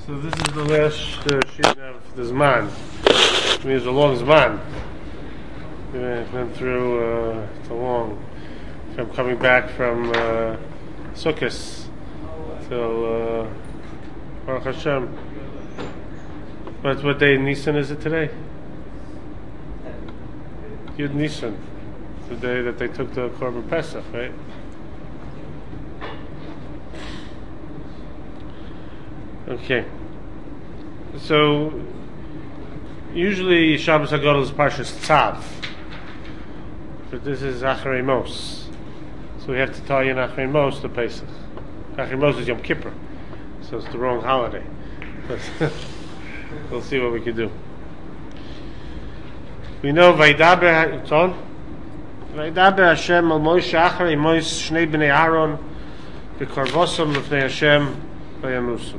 So this is the last sheet of the Zman. It means a long Zman. We went through, it's a long, from coming back from Sukkot till Baruch Hashem. What day in Nisan is it today? Yud Nisan. It's the day that they took the Korban Pesach, right? Okay. So usually Shabbos HaGadol is Parshas Tzav, but this is Acharei Mos, so we have to tie in Acharei Mos to Pesach. Acharei Mos is Yom Kippur, so it's the wrong holiday. But we'll see what we can do. We know Vaydaber Hashem al Moshe Acharei Mos Shnei Bnei Aaron B'Karvosam L'Fnei Hashem Vayanusam.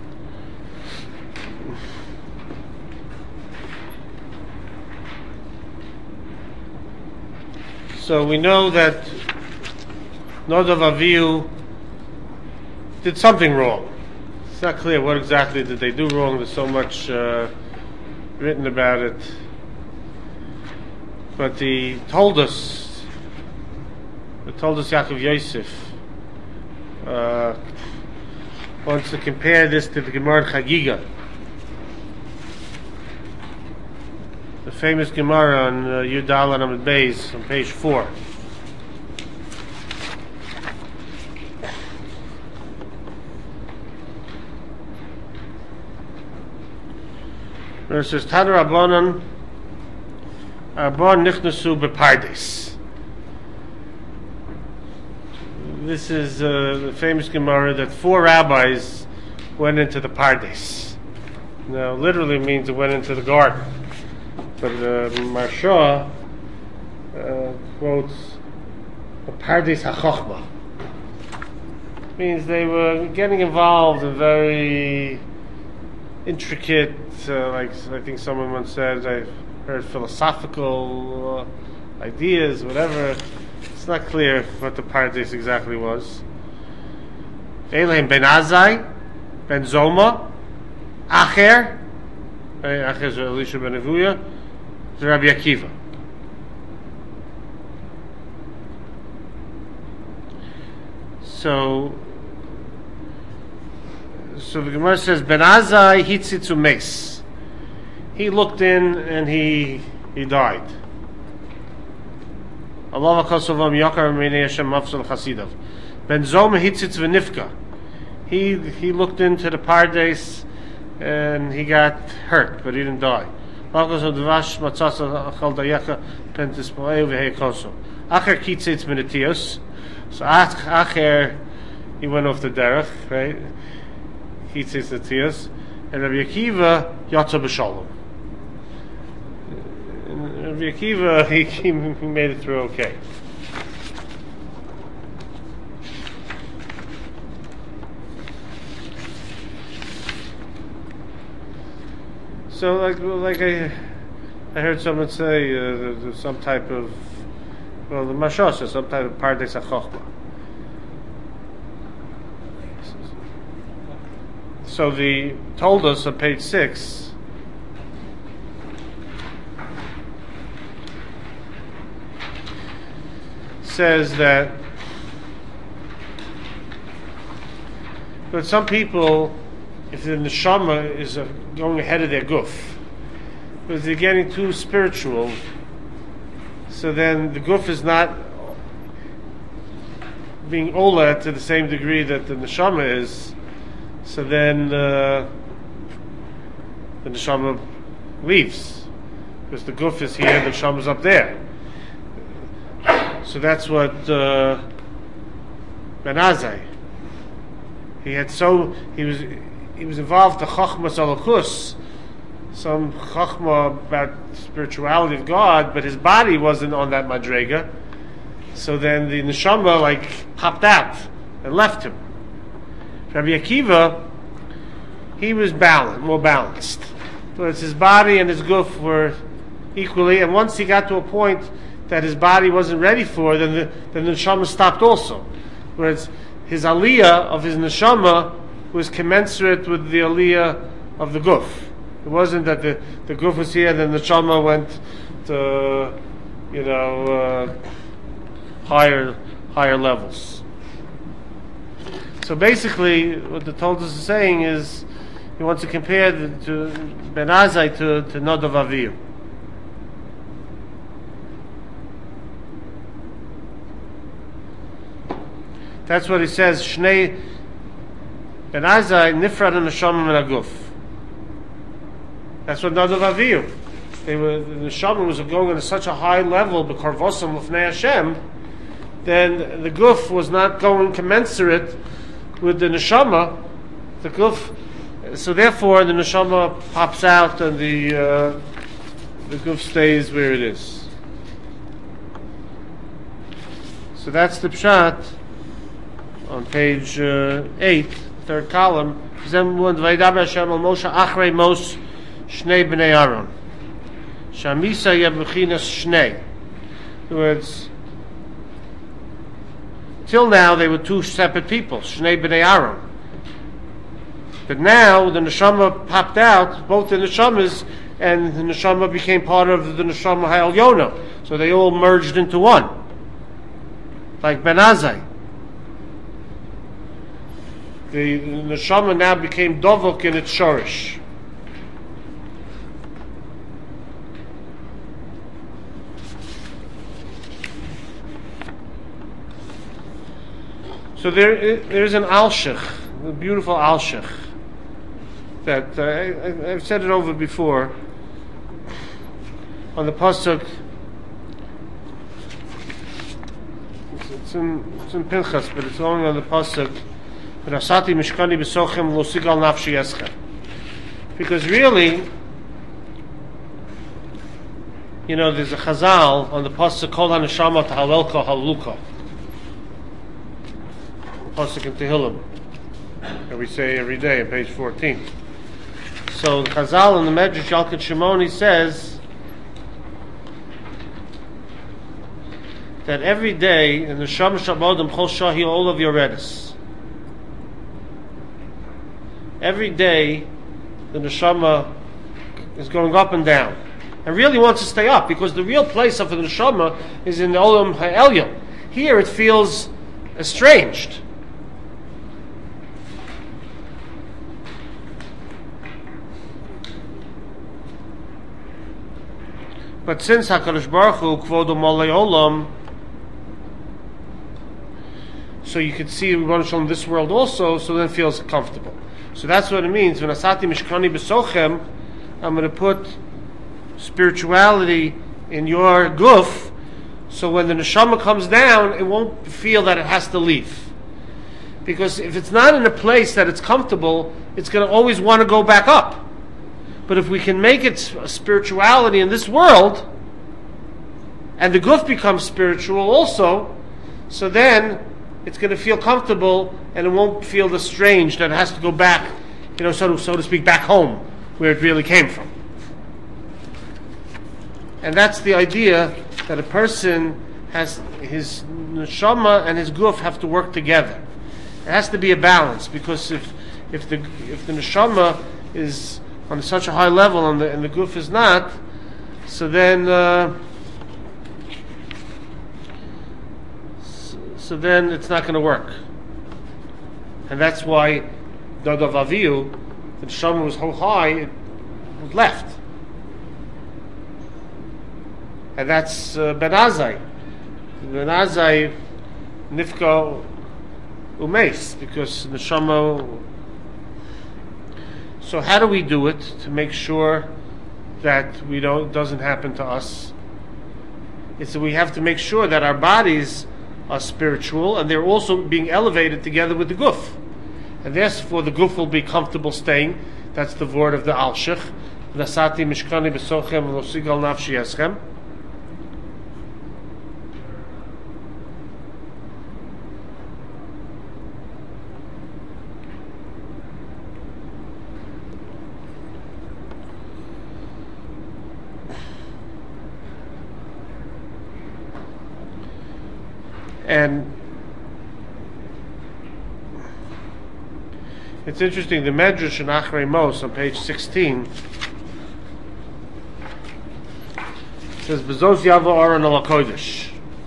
So we know that Nadav Avihu did something wrong. It's not clear what exactly did they do wrong. There's so much written about it. But he told us Yaakov Yosef wants to compare this to the Gemara Chagiga. The famous Gemara on Yud Aleph Amud Beis on page 4. Where it says, Tanu Rabbanan Arbon Nichnasu Bepardes. This is the famous Gemara that 4 rabbis went into the Pardes. Now, literally means it went into the garden. But Marsha quotes Pardes HaChochma. Means they were getting involved in very intricate, like I think someone once said, I've heard philosophical ideas, whatever. It's not clear what the Pardes exactly was. Elohim Ben Azai, Ben Zoma, Acher, Acher is Elisha Ben Avuya, Rabbi Akiva. So the Gemara says, Ben Azai hitzitzu meis. He looked in and he died. Allah v'kosovam yakar minei Hashem mafsal chasidav. Ben Zoma hitzitz v'nifka. He looked into the Pardes and he got hurt, but he didn't die. Acher kitzitz minetios. So Acher, he went off the derech, right? Kitzitz minetios. And Rabbi Akiva yatsa b'shalom. Rabbi Akiva, he made it through okay. So, like I heard someone say, there's some type of, well, the Mashal says some type of Pardes HaChochma. So the told us on page 6. Says that, but some people, if the neshama is going ahead of their guf, because they're getting too spiritual, so then the guf is not being ola to the same degree that the neshama is, so then the neshama leaves, because the guf is here, the neshama is up there. So that's what Ben Azai. He was involved in Chachmas Alakus, some Chachma about spirituality of God, but his body wasn't on that Madrega. So then the Neshama popped out and left him. Rabbi Akiva, he was more balanced. But his body and his guf were equally, and once he got to a point that his body wasn't ready for, then the neshama stopped also. Whereas his aliyah of his neshama was commensurate with the aliyah of the guf. It wasn't that the guf was here, then the neshama went to, higher levels. So basically, what the Talmud is saying is, he wants to compare to Ben Azai to Nadav Avihu. That's what he says. Shnei Ben Azai nifrad neshama min haguf. That's what Nadav Avihu. The neshama was going at such a high level, b'karvosam l'fnei Hashem, then the guf was not going commensurate with the neshama. The guf, so therefore the neshama pops out and the guf stays where it is. So that's the pshat on page 8, third column. Vayidaber Hashem al Moshe achrei mos shnei bnei Aaron. Shamisa yebuchinas shnei. In other words, till now they were two separate people, shnei bnei Aaron. But now the neshama popped out, both the neshamas, and the neshama became part of the neshama ha'elyona. So they all merged into one, like Ben Azai. The neshama now became dovok in its shorish. So there's an alshich, a beautiful alshich, that I've said it over before. On the pasuk, it's in Pinchas, but it's only on the pasuk. Because really, there's a chazal on the pasuk Kol HaNeshama Tahalelka Haluka, pasuk in Tehillim that we say every day on page 14. So the chazal in the Medrash Yalkut Shimoni says that every day in the Neshama Shabodim Chol Shahi all of your redis. Every day, the neshama is going up and down, and really wants to stay up, because the real place of the neshama is in the Olam Ha'elyon. Here, it feels estranged. But since HaKadosh Baruch Hu Kvodo Malei Olam, so you could see Rebbeinu Shalom in this world also, so then it feels comfortable. So that's what it means. When Asati Mishkani B'Sochem, I'm going to put spirituality in your guf, so when the neshama comes down, it won't feel that it has to leave. Because if it's not in a place that it's comfortable, it's going to always want to go back up. But if we can make it spirituality in this world, and the guf becomes spiritual also, so then it's going to feel comfortable, and it won't feel the strange that it has to go back, so to speak, back home, where it really came from. And that's the idea, that a person has his neshama and his guf have to work together. It has to be a balance, because if the neshama is on such a high level and the guf is not, so then it's not going to work. And that's why Nadav Avihu, the neshama was so high, it left. And that's Ben Azai. Ben Azai nifka umeis, because neshama. So how do we do it to make sure that doesn't happen to us? It's that we have to make sure that our bodies are spiritual, and they're also being elevated together with the guf, and therefore the guf will be comfortable staying. That's the word of the alshich. Nasati mishkani b'sochem v'losigal nafshi eschem. And It's interesting, the Medrash in Achrei Mos on page 16 says, B'zos yavo aron al HaKodesh.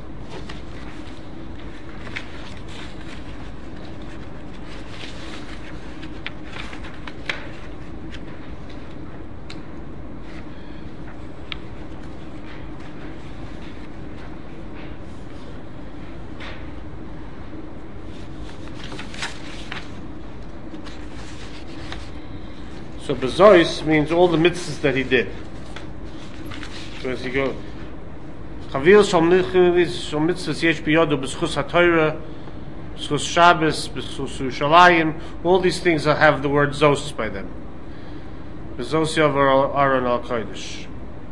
So Bezois means all the mitzvahs that he did. So as you go, Chavil shal mitzvahs yesh biyodu b'schus haTorah, b'schus Shabbos, b'schus Yerushalayim. All these things that have the word Zos by them. Bezos yavar Aron al Kodesh.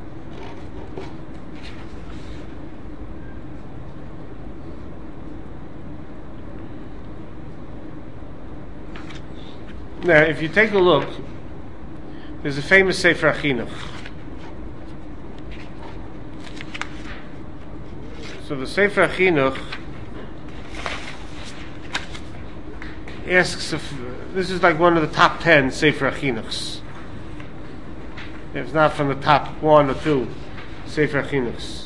Now, if you take a look, there's a famous Sefer Achinuch. So the Sefer Achinuch asks if this is like one of the top 10 Sefer Achinuchs. If it's not from the top 1 or 2 Sefer Achinuchs.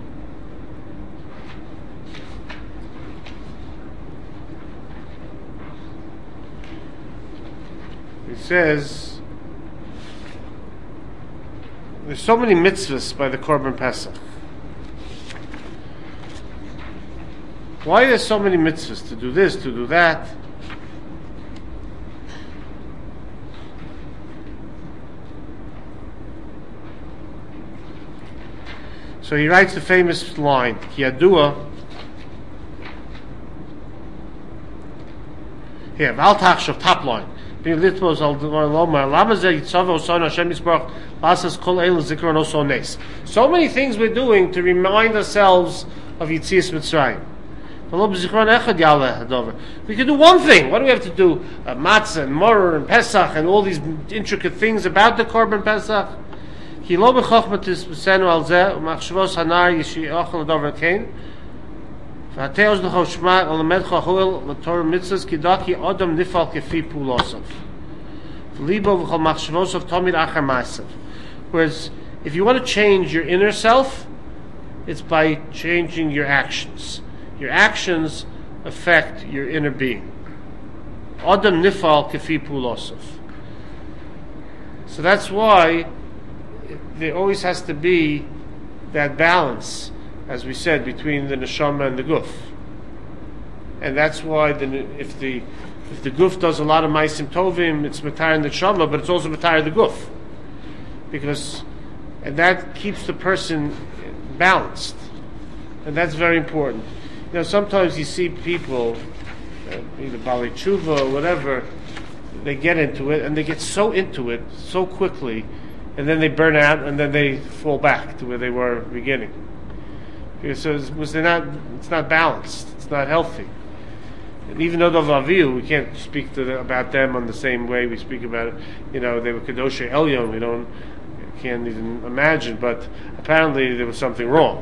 It says there's so many mitzvahs by the Korban Pesach. Why are there so many mitzvahs? To do this, to do that. So he writes the famous line, Ki yadua. Here, Val Tachshav, top line. So many things we're doing to remind ourselves of Yetzias Mitzrayim. We can do one thing. What do we have to do? Matzah and Moror and Pesach and all these intricate things about the Korban Pesach. V'hateos l'cho shma l'medcha ha'ul l'torah mitzvahs kidaki adam nifal kefi pulosov v'libo v'chol machshavosov tomid achar ma'asav. Whereas, if you want to change your inner self, it's by changing your actions. Your actions affect your inner being. Adam nifal kefi pulosov. So that's why there always has to be that balance, as we said, between the neshama and the guf. And that's why if the guf does a lot of ma'asim tovim, it's matar in the neshama, but it's also matar in the guf. And that keeps the person balanced. And that's very important. Sometimes you see people, either Bali Tshuva or whatever, they get into it, and they get so into it so quickly, and then they burn out, and then they fall back to where they were at the beginning. So it's not balanced. It's not healthy. And even though the Avihu, we can't speak about them on the same way we speak about it. They were Kedoshei Elyon. Can't even imagine. But apparently there was something wrong.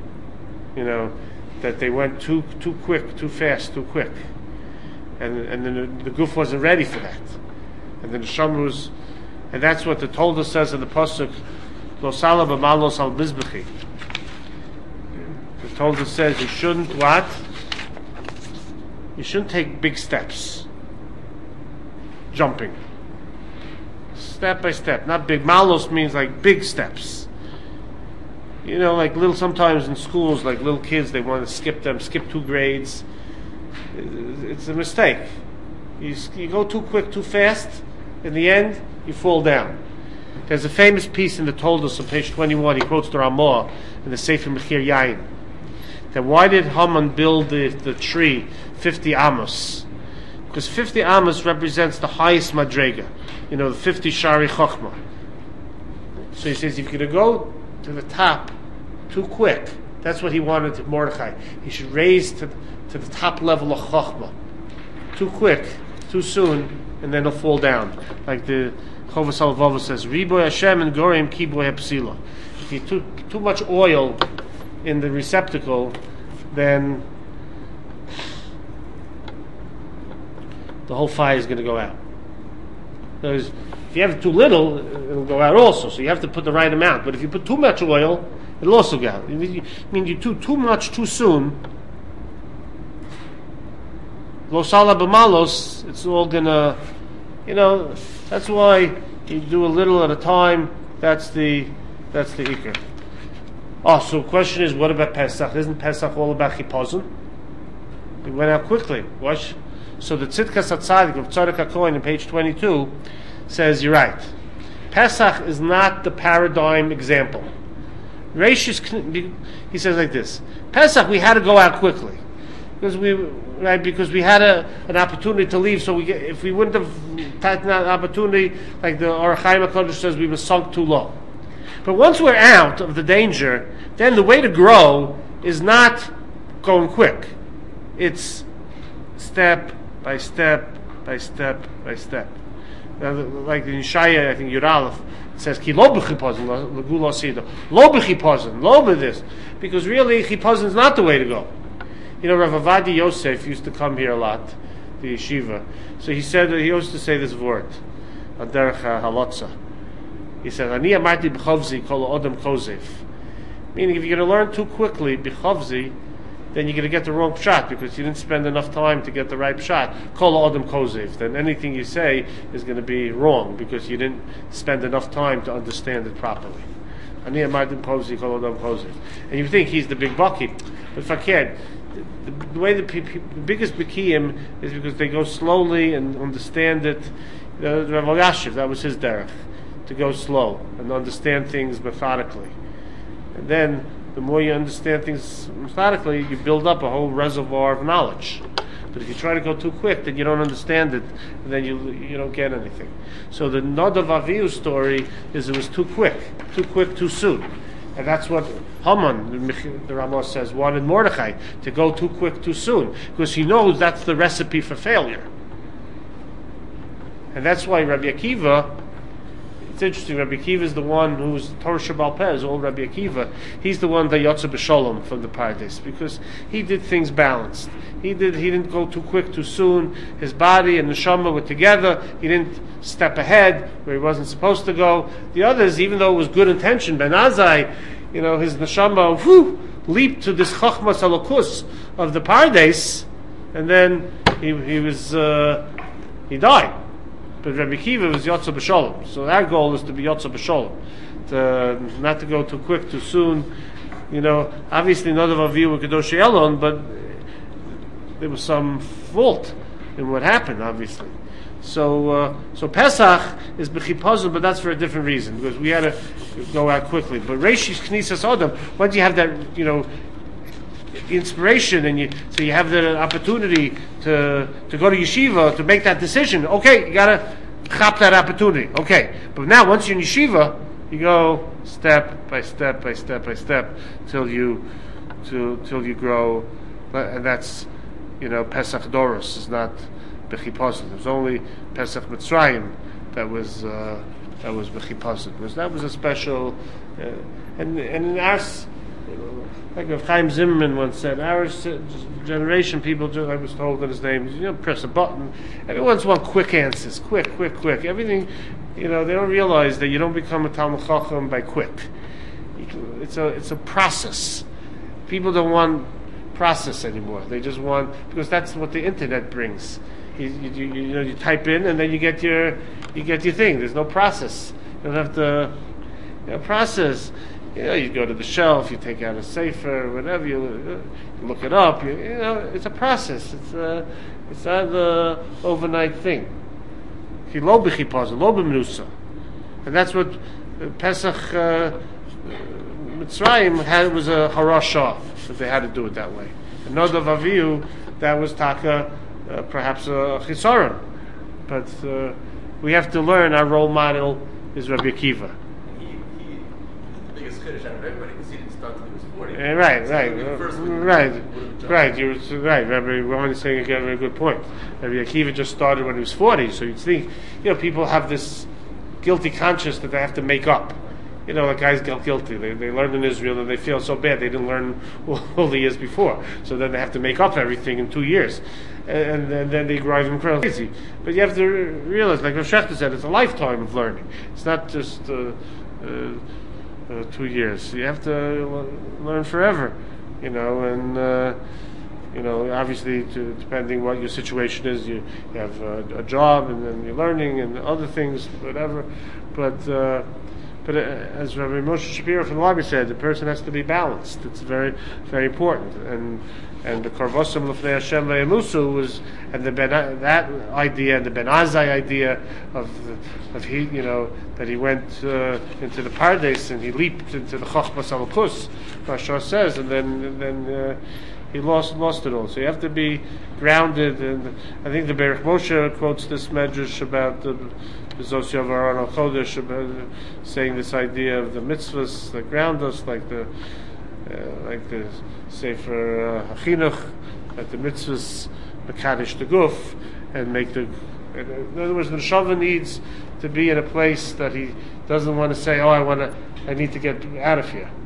That they went too quick, too fast, too quick, and then the guf wasn't ready for that. And then the neshama was, and that's what the Tolda says in the pasuk, Lo sala b'malos al mizbechi. The Tolda says you shouldn't what? You shouldn't take big steps. Jumping. Step by step. Not big. Malos means like big steps. Like sometimes in schools, like little kids, they want to skip 2 grades. It's a mistake. You go too quick, too fast. In the end, you fall down. There's a famous piece in the Toldos on page 21. He quotes the Ramah in the Sefer Mechir Yain. That why did Haman build the tree 50 amos? Because 50 amos represents the highest madrega. The 50 shari chokhmah. So he says, if you're going to go to the top too quick, that's what he wanted to Mordechai. He should raise to the top level of chokhmah. Too quick, too soon, and then he'll fall down. Like the Chovas HaLevavos says, Riboy Hashem and Gorim Kiboy HaPsila. If you too much oil in the receptacle, then the whole fire is going to go out. Because if you have too little, it'll go out also. So you have to put the right amount. But if you put too much oil, it'll also go out. I mean, you do too much too soon. Lo sala b'malos, it's all gonna, that's why you do a little at a time. That's the ikr. Oh, so the question is, what about Pesach? Isn't Pesach all about chipazon? It went out quickly. Watch. So the Tzidkas HaTzadik of Tzadok HaKohen in page 22 says, you're right. Pesach is not the paradigm example. Reishis, he says like this: Pesach, we had to go out quickly because we had an opportunity to leave. So if we wouldn't have taken that opportunity, like the Orach Chaim HaKadosh says, we were sunk too low. But once we're out of the danger, then the way to grow is not going quick. It's step by step by step by step. Like in Yeshaya, I think Yud Aleph, it says ki lo b'chipazon l'gula sida, lo b'chipazon, lo b'this, because really chipazon is not the way to go. Rav Avadi Yosef used to come here a lot, the yeshiva. So he said that he used to say this word, aderech halotza. He said, "Ani amarti b'chovzi kol odem kozev," meaning if you're going to learn too quickly b'chovzi, then you're going to get the wrong pshat because you didn't spend enough time to get the right pshat. Kol adam kozev. Then anything you say is going to be wrong because you didn't spend enough time to understand it properly. Ani amartim kozev kol adam kozev. And you think he's the big bucky, but fakir. The way the biggest bikiyim is because they go slowly and understand it. Rav Elyashiv, that was his derech, to go slow and understand things methodically, and then the more you understand things methodically, you build up a whole reservoir of knowledge. But if you try to go too quick, then you don't understand it, and then you don't get anything. So the Nadav Avihu story is it was too quick, too soon. And that's what Haman, the Ramah says, wanted Mordechai, to go too quick, too soon, because he knows that's the recipe for failure. And that's why Rabbi Akiva, it's interesting, Rabbi Akiva is the one who's Torah Shabbal Pez, old Rabbi Akiva. He's the one that Yotze B'Sholom from the Pardes, because he did things balanced. He didn't go too quick, too soon. His body and the neshama were together. He didn't step ahead where he wasn't supposed to go. The others, even though it was good intention, Ben Azai, his neshama leaped to this Chachmas Halokus of the Pardes, and then he died. But Rabbi Akiva was Yotze B'Sholom. So our goal is to be Yotze B'Sholom, not to go too quick, too soon. Obviously not of Avihu Kedosh Elon, but there was some fault in what happened, obviously. So Pesach is B'chipazon, but that's for a different reason, because we had to go out quickly. But Reishis Knisas Adam, once you have that, inspiration, and you have the opportunity to go to yeshiva to make that decision. Okay, you gotta chop that opportunity. Okay, but now once you're in yeshiva, you go step by step by step by step till you grow, and that's Pesach Doros is not b'chipazon. It was only Pesach Mitzrayim that was b'chipazon, because that was a special and in our. Like Rav Chaim Zimmerman once said, our generation, people, I was told that his name, press a button. Everyone's want quick answers, quick. Everything, they don't realize that you don't become a Talmud Chacham by quick. It's a process. People don't want process anymore. They just want, because that's what the internet brings. You type in and then you get your thing. There's no process. You don't have to process. You go to the shelf, you take out a sefer, whatever, you look it up. It's a process. It's not the overnight thing. And that's what Pesach Mitzrayim had, was a harashah, that they had to do it that way. And Nadav Avihu, that was taka, perhaps a chisaron. But we have to learn. Our role model is Rabbi Akiva. Out of everybody because he didn't start until he was 40. Right. You're right. Rabbi Roman is saying again a very good point. Rabbi Akiva just started when he was 40, so you'd think, people have this guilty conscience that they have to make up. Like guys get guilty. They learned in Israel and they feel so bad they didn't learn all the years before. So then they have to make up everything in 2 years. and then they drive him crazy. But you have to realize, like Rav Shechter said, it's a lifetime of learning. It's not just 2 years. You have to learn forever, and obviously, depending what your situation is, you have a job, and then you're learning and other things, whatever. But as Rabbi Moshe Shapiro from the Library said, the person has to be balanced. It's very, very important. And the Karvosim L'fnei Hashem Ve'emusu was, and that idea, and the Ben Azai idea of he, that he went into the Pardes and he leaped into the Chochmas Alakus, Mashar says, and then he lost it all. So you have to be grounded. And I think the Berich Moshe quotes this medrash about the Zosyav Aron Al Chodesh, about saying this idea of the mitzvahs that ground us, like the Sefer Hachinuch, that the mitzvahs mekadesh the guf and make the. In other words, the neshama needs to be in a place that he doesn't want to say, I need to get out of here.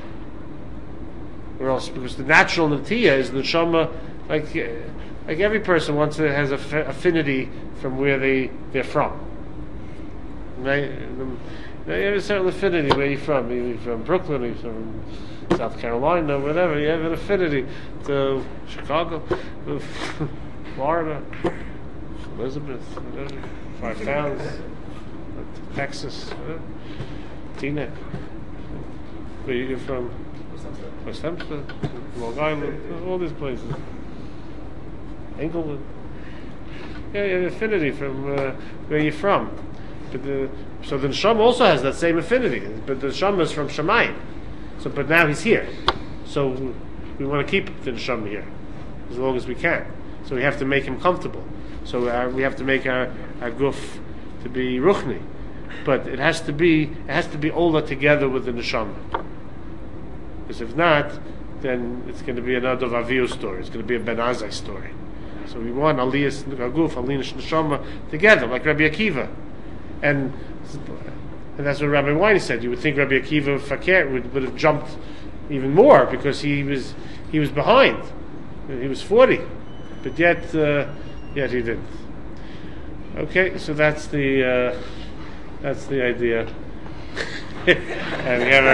Or else, because the natural natiyah is the neshama, like every person has a affinity from where they're from. Right? You have a certain affinity where you're from. You're from Brooklyn, you're from South Carolina, whatever. You have an affinity to Chicago, Florida, Elizabeth, whatever, 5 towns, Texas, Teaneck. Where you're from? West Hempstead, Long Island, all these places. Englewood. Yeah, you have affinity from where you're from. So the Neshama also has that same affinity, but the Neshama is from Shemayim. But now he's here. So we want to keep the Neshama here as long as we can. So we have to make him comfortable. So we have to make our guf to be ruchni. But it has to be Ola together with the Neshama. Because if not, then it's going to be another Avihu story. It's going to be a Ben Azai story. So we want Aliyas Guf, Aliyas Neshama together, like Rabbi Akiva. And that's what Rabbi Weiner said. You would think Rabbi Akiva Fakir would have jumped even more because he was behind. He was 40, but yet he didn't. Okay, so that's the idea. And we have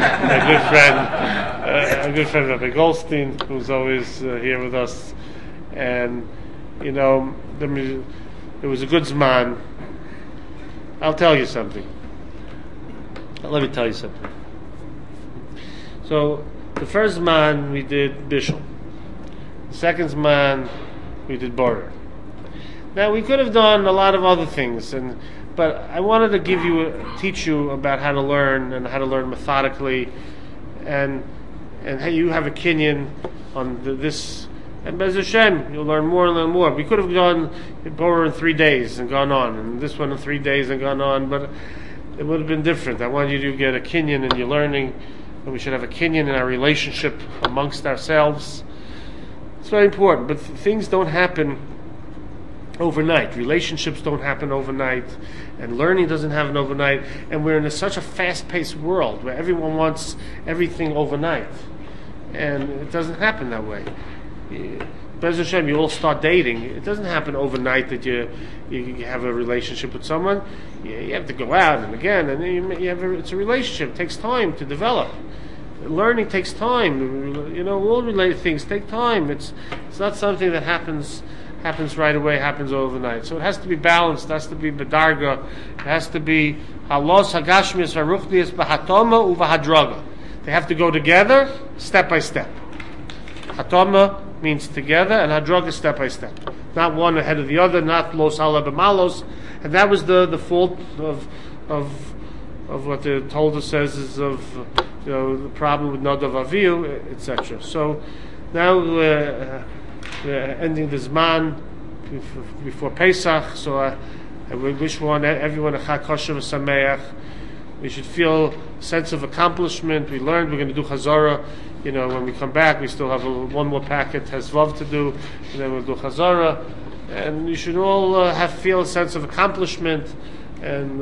a good friend, Rabbi Goldstein, who's always here with us. And it was a good zman. I'll tell you something. Let me tell you something. So the first zman we did Bishul. The second zman we did Borer. Now we could have done a lot of other things, but I wanted to teach you about how to learn and how to learn methodically, and how you have a kinyan on this. And Bez Hashem, you'll learn more and learn more. We could have done Borer in 3 days and gone on, and this one in 3 days and gone on, but it would have been different. I want you to get a kinyan in your learning, and we should have a kinyan in our relationship amongst ourselves. It's very important, but things don't happen overnight. Relationships don't happen overnight, and learning doesn't happen overnight, and we're in such a fast-paced world where everyone wants everything overnight, and it doesn't happen that way. Bez Hashem, you all start dating. It doesn't happen overnight that you have a relationship with someone. You have to go out and again, and it's a relationship. It takes time to develop. Learning takes time. All related things take time. It's not something that happens right away, happens overnight. So it has to be balanced. It has to be bedarga. It has to be halos hagashmis haruchnius b'hatoma u'v'hadraga. They have to go together, step by step. Hatoma means together, and hadraga step by step. Not one ahead of the other, not los ala b'malos. And that was the fault of what the Tolda says is of the problem with Nadav Avihu, etc. So now we're ending the Zman before Pesach. So I wish everyone a Chag Kosher v'Sameach. We should feel a sense of accomplishment. We learned. We're going to do Chazorah. When we come back, we still have one more packet, Hezvav, to do, and then we'll do Chazorah. And you should all feel a sense of accomplishment, and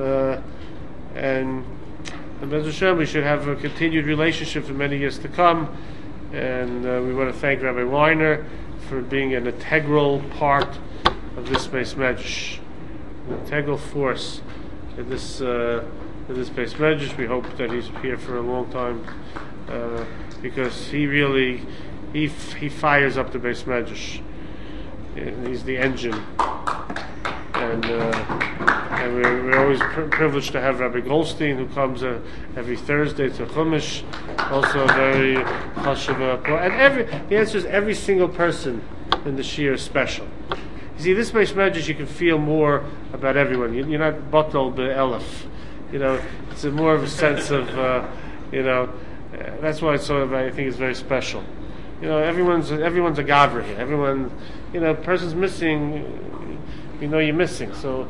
Bez Hashem, we should have a continued relationship for many years to come. And we want to thank Rabbi Weiner for being an integral part of this Beis Medrash, an integral force in this Beis Medrash. We hope that he's here for a long time, because he really he fires up the Beis Medrash. And he's the engine, and we're always privileged to have Rabbi Goldstein, who comes every Thursday to Chumash, also a very chashuv, and he answers every single person in the Shir is special. You see, this Beis Medrash you can feel more about everyone. You're not batal be'elef. It's more of a sense of that's why I think it's very special. Everyone's a gavra here. Everyone, person's missing, you're missing. So,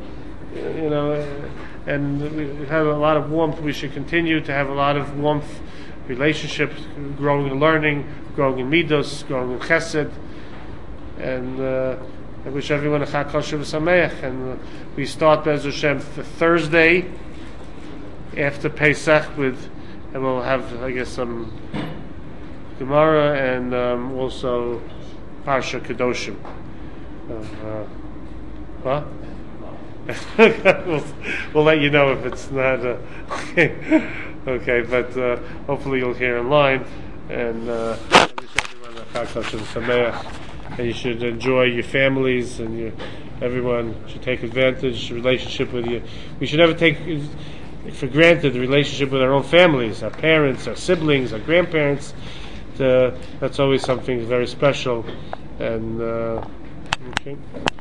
and we have a lot of warmth. We should continue to have a lot of warmth, relationships, growing in learning, growing in midos, growing in chesed, and I wish everyone a Chag Kosher v'Sameach. And we start Be'ez Hashem Thursday after Pesach and we'll have, I guess, some Gemara and also Parsha Kedoshim. What? we'll let you know if it's not okay. But hopefully you'll hear online. And I wish everyone a Chag Kosher v'Sameach. And you should enjoy your families, and everyone should take advantage of the relationship with you. We should never take for granted the relationship with our own families, our parents, our siblings, our grandparents. That's always something very special. And okay.